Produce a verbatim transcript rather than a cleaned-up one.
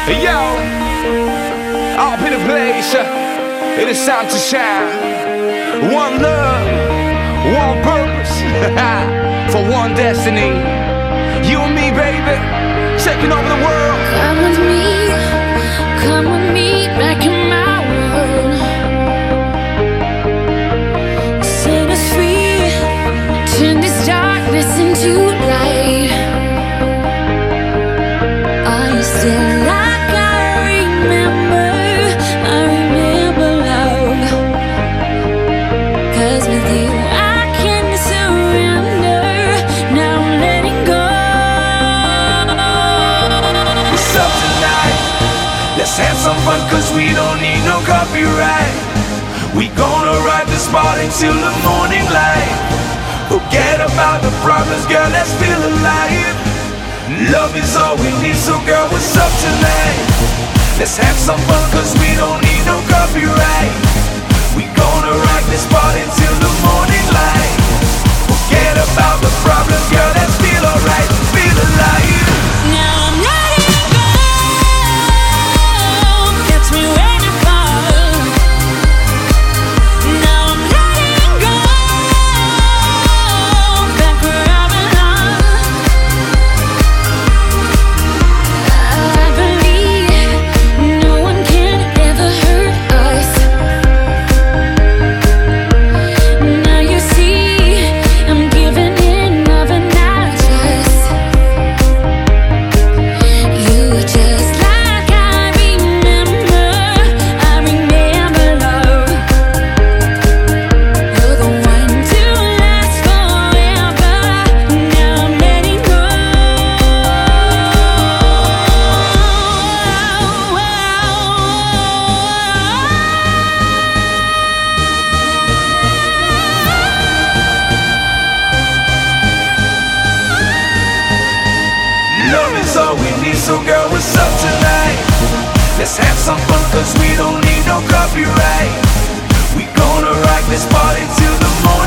Hey yo, up in the place, it is time to shine. One love, one purpose, for one destiny. You and me, baby, taking over the world. Come with me, come with me back in my world. Set us free, turn this darkness into light. Are you still like I remember? I remember love. 'Cause with you I can surrender. Now I'm letting go. What's up tonight? Let's have some fun, 'cause we don't need no copyright. We gonna ride this party till the morning light. Forget about the problems, girl, let's feel alive. Love is all we need, so girl, what's up tonight? Let's have some fun, 'cause we don't need no copyright. We gonna rock this party till the morning light. Forget about the problems, girl, let's feel alright. Feel alive. Now I'm letting go. Catch me when I fall. Now I'm letting go. Back where I belong. I believe no one can ever hurt us. Now you see I'm giving in, loving not just you, just like I remember. I remember love. You're the one to last forever. Now I'm letting go. Love is all we need, so girl, what's up tonight? Let's have some fun, 'cause we don't need no copyright. We gonna rock this party till the morning